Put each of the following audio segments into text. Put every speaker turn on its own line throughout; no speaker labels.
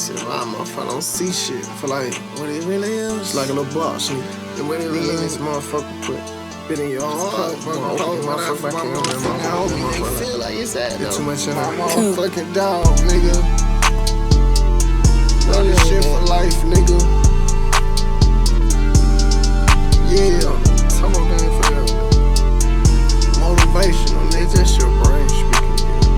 See, my motherfucker don't see shit. For like, what it really is? It's like a little box. And what it really is, motherfucker put bit in your heart. Motherfucker back in your motherfucker.
Feel like it's that
Get
though.
too much in my motherfucking dog, nigga. Love this shit for life, nigga. Yeah, come on, man, for them. Motivational, nigga. That's your brain speaking.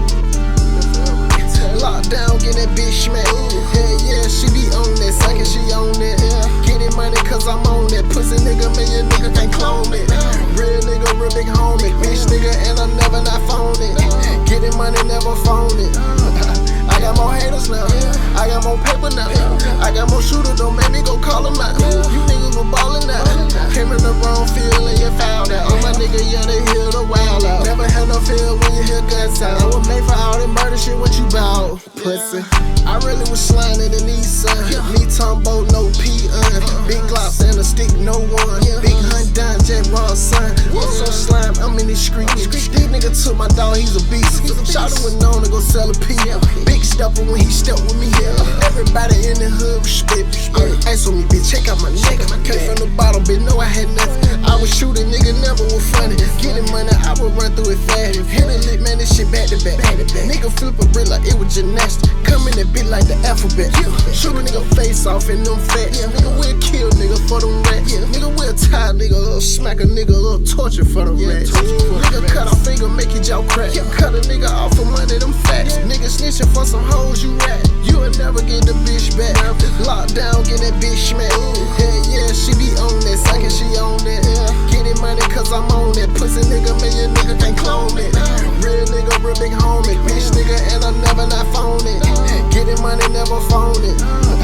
Lockdown, get that bitch smacked. Hell yeah, she be on that, suckin' she on that. Getting money cause I'm on that. Pussy nigga, man, your nigga can't clone it. Real nigga, real big homie. Bitch nigga, and I'm never not phone it. Getting money, never phone it. I got more haters now. I got more paper now. I got more shooters, don't make me go call them out. You niggas were ballin' out. Came in the wrong field and you fouled out. Oh my nigga, yeah, they hear the wild out. Never had no feel when you hear guns out. I was made for all that murder shit, what you bout, pussy? I really was sliding in the Nissan. Me Tombo, no P-un. Big Glocks and a stick, no one. Big Hunt down, Jet Raw, son. I'm so slime, I'm in these streets. This nigga took my dog, he's a beast. Shot him with known to go sell a P. Big stepper when he stepped with me here. Everybody in the hood respect. Ice on me, bitch, check out my neck. Came from the bottom, bitch, know I had nothing. I was shooting, nigga, never was funny. Getting money, I would run through it fast. Hit a lick, man, this shit back to back. Nigga flip a brick like it was gymnastics. Come in that bitch like the alphabet. Shoot a nigga face off in them fat. Nigga will kill nigga for them rats. Nigga will tie nigga up, smack a nigga up, torture for them rats. Nigga cut off finger, make your jaw crack. Cut a nigga off for money, them facts. Nigga snitching for some hoes, you rat. You will never get the bitch back. Lockdown, get that bitch smacked. Hell yeah, she be on that, suckin' she on that. Getting money cause I'm on that. Pussy nigga, man, your nigga can't clone it. Real nigga, real big homie. Bitch nigga, and I'm never not phone it. Getting money, never phone it.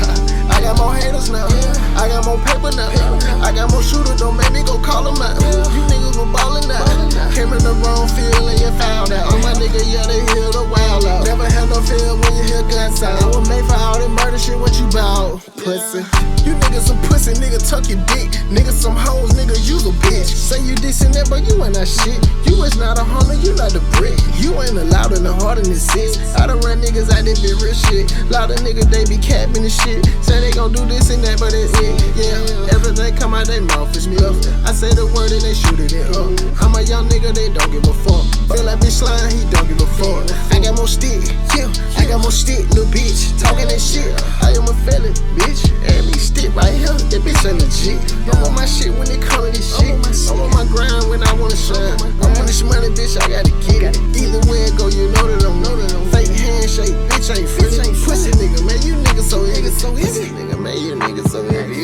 I got more haters now. I got more paper now. I got more shooters, don't make me go call them out. You niggas were ballin' out. Came in the wrong field and you found out. Oh my nigga, yeah, they hear the wild out. Never had no feel when you hear guns out. I was made for all that murder shit, what you bout, pussy? You niggas some pussy, nigga, tuck your dick. Niggas some hoes, nigga, you a bitch. Say you this and that, but you ain't that shit. You is not a hunter, you not a brick. You ain't allowed in the heart in the six. I done run niggas out this bit real shit. Lot of niggas, they be capping and shit. Say they gon' do this and that, but it's it. Yeah, everything come out they mouth is fluff. I say the word and they shoot it up. I'm a young nigga, they don't give a fuck. Feel like bitch slime, he don't give a fuck. I got more stick, yeah, I got more stick, little bitch. Talking that shit, I am a felon, bitch. And me stick right here, that bitch ain't legit. I'm on my shit when it come to this shit. I'm on my grind when I wanna shine. I'm on this money, bitch, I gotta get it. Either way it go, you know that I'm fake handshake, bitch ain't free. Pussy nigga, man, you niggas so easy. Nigga, man, you niggas so heavy.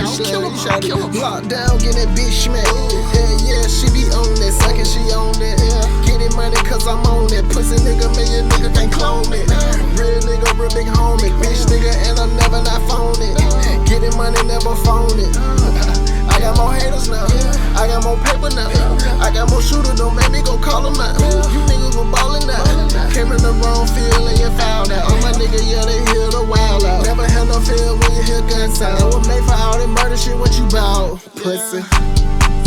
Lockdown, get that bitch smacked. Hell yeah, she be on that, suckin' she on that. Getting money cause I'm on that. Pussy nigga, man, your nigga can't clone it. Real nigga, real big homie. Bitch nigga, and I'm never not phone it. Getting money, never phone it. I got more haters now. I got more paper now. I got more shooters, don't make me go call them out. You niggas were ballin' out. Came in the wrong field and you fouled out. Oh my nigga, yeah, they hear the wild out. Never had no feel when you hear guns out. I was made for all that murder shit, what you bout, pussy?